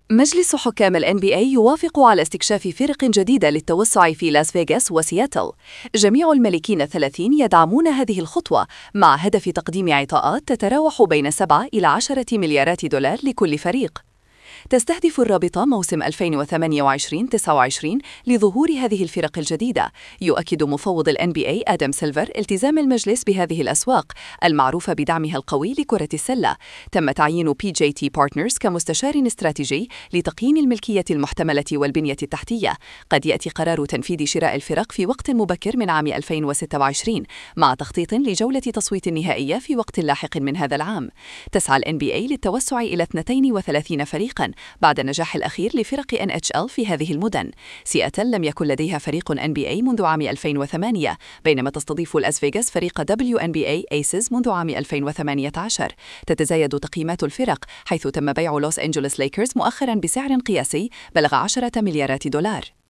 مجلس حكام ال NBA يوافق على استكشاف فرق جديدة للتوسع في لاس فيغاس وسياتل. جميع المالكين 30 يدعمون هذه الخطوة مع هدف تقديم عطاءات تتراوح بين 7 إلى 10 مليارات دولار لكل فريق. تستهدف الرابطة موسم 2028-29 لظهور هذه الفرق الجديدة. يؤكد مفوض ال NBA آدم سيلفر التزام المجلس بهذه الأسواق المعروفة بدعمها القوي لكرة السلة. تم تعيين PJT Partners كمستشار استراتيجي لتقييم الملكية المحتملة والبنية التحتية. قد يأتي قرار تنفيذ شراء الفرق في وقت مبكر من عام 2026 مع تخطيط لجولة تصويت النهائية في وقت لاحق من هذا العام. تسعى ال NBA للتوسع إلى 32 فريقاً بعد النجاح الأخير لفرق NHL في هذه المدن. سياتل لم يكن لديها فريق NBA منذ عام 2008، بينما تستضيف لاس فيغاس فريق WNBA Aces منذ عام 2018. تتزايد تقييمات الفرق، حيث تم بيع لوس أنجلوس ليكرز مؤخراً بسعر قياسي بلغ 10 مليارات دولار.